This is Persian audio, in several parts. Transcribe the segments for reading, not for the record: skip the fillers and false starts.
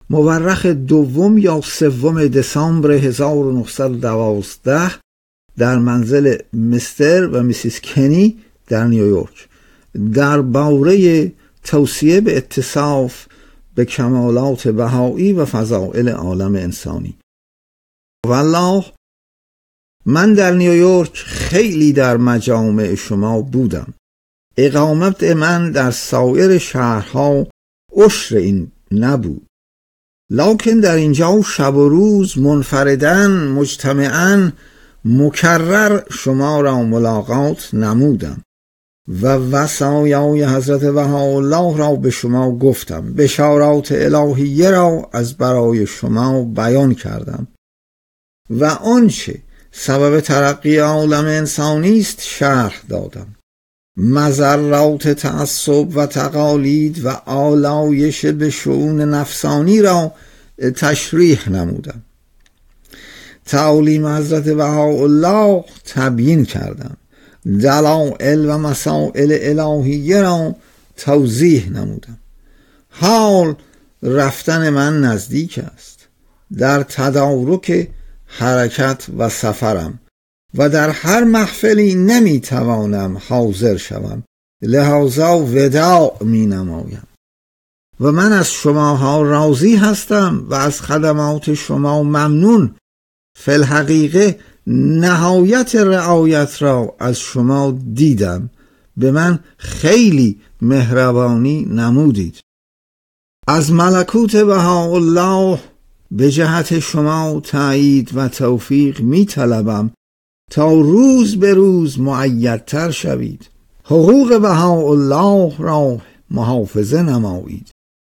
مورخ 2 یا 3 دسامبر 1912 در منزل مستر و میسیس کنی در نیویورک درباره توصیه به اتصاف به کمالات بهایی و فضائل عالم انسانی. والله من در نیویورک خیلی در مجامع شما بودم. اقامت من در سایر شهرها عشر این نبود، لکن در اینجا شب و روز منفردن مجتمعاً مکرر شما را ملاقات نمودم و وصایای حضرت بهاءالله را به شما گفتم، بشارات الهیه را از برای شما بیان کردم و آنچه سبب ترقی عالم انسانی است شرح دادم. مضرات تعصب و تقالید و آلایش به شؤون نفسانی را تشریح نمودم. تعالیم حضرت بهاءالله تبیین کردم. دلائل و مسائل الهیه را توضیح نمودم. حال رفتن من نزدیک است. در تدارک حرکت و سفرم و در هر محفلی نمیتوانم حاضر شوم، لذا وداع می نمایم و من از شماها راضی هستم و از خدمات شما ممنون. فی الحقیقه نهایت رعایت را از شما دیدم، به من خیلی مهربانی نمودید. از ملکوت بهاءالله به جهت شما تأیید و توفیق می طلبم تا روز به روز مؤیدتر شوید. حقوق بهاءالله را محافظه نمایید.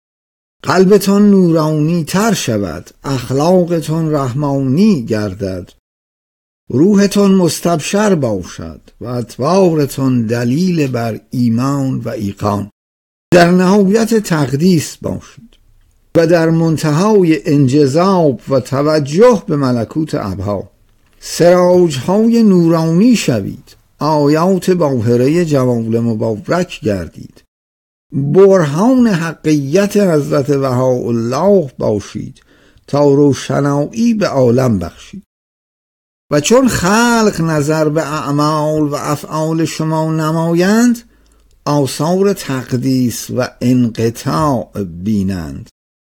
قلبتان نورانی تر شود، اخلاقتان رحمانی گردد، روحتان مستبشر باشد و اطوارتان دلیل بر ایمان و ایقان. در نهایت تقدیس باشید و در منتهای انجذاب و توجه به ملکوت ابها. سراجهای نورانی شوید، آیات باهره جوال مبارک گردید، برهان حقیقت حضرت بهاءالله باشید تا روشنایی به عالم بخشید. و چون خلق نظر به اعمال و افعال شما نمایند، آثار تقدیس و انقطاع بینند،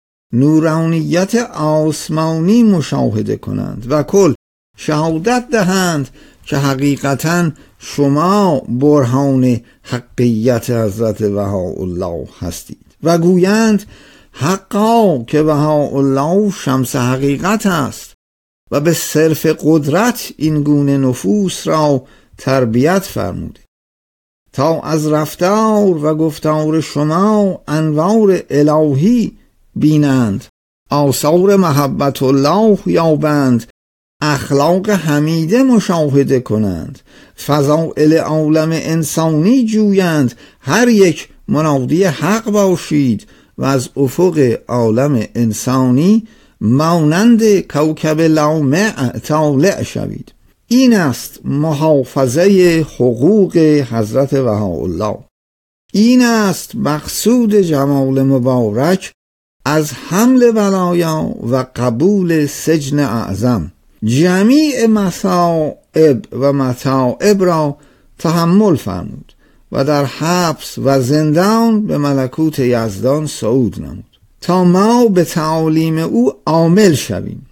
نورانیت آسمانی مشاهده کنند و کل شهادت دهند که حقیقتاً شما برهان حقیقت حضرت بهاءالله هستید و گویند حقا که بهاءالله شمس حقیقت است و به صرف قدرت این گونه نفوس را تربیت فرموده تا از رفتار و گفتار شما انوار الهی بینند، آثار محبت الله یابند، اخلاق حمیده مشاهده کنند، فضائل عالم انسانی جویند، هر یک منادی حق باشید و از افق عالم انسانی مانند کوکب لامع طالع شوید. این است محافظه حقوق حضرت بهاءالله. این است مقصود جمال مبارک از حمل بلایا و قبول سجن اعظم. جمیع مصائب و متاعب را تحمل فرمود و در حبس و زندان به ملکوت یزدان صعود نمود تا ما به تعالیم او عامل شویم،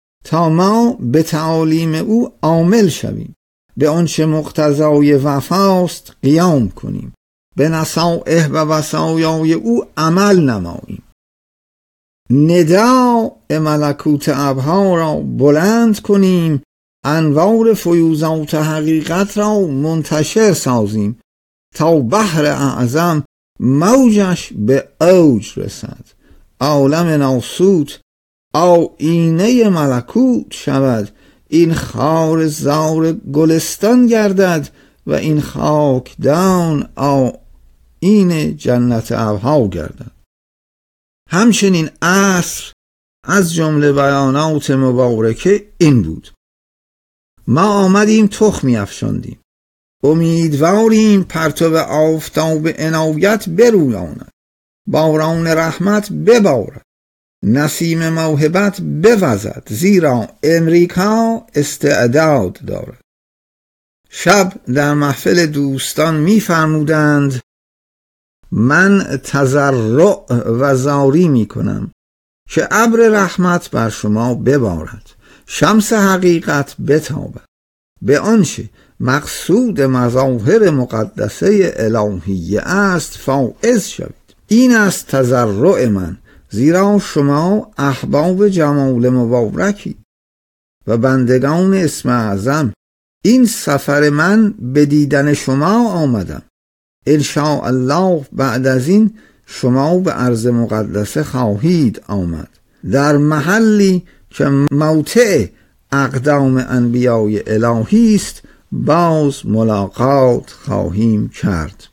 به آنچه مقتضای وفاست قیام کنیم، به نصائح و وصایای او عمل نماییم، نداء ملکوت ابها را بلند کنیم، انوار فیوزات حقیقت را منتشر سازیم تا بحر اعظم موجش به اوج رسد، عالم ناسوت آینه ملکوت شود، این خار زار گلستان گردد و این خاکدان آیین جنت ابها گردد. همچنین عصر از جمله بیانات مبارکه این بود: ما آمدیم تخمی افشاندیم، امیدواریم پرتو آفتاب عنایت برویاند، باران رحمت ببارد، نسیم موهبت بوزد، زیرا امریکا استعداد دارد. شب در محفل دوستان می‌فرمودند من تضرع و زاری می‌کنم که ابر رحمت بر شما ببارد، شمس حقیقت بتابد، به آنچه مقصود مظاهر مقدسه الهیه است فائز شوید. این است تضرع من، زیرا شما احباب جمال مبارکی و بندگان اسم اعظم. این سفر من به دیدن شما آمدم. انشاء الله بعد از این شما به ارض مقدسه خواهید آمد، در محلی که موطع اقدام انبیای الهی است باز ملاقات خواهیم کرد.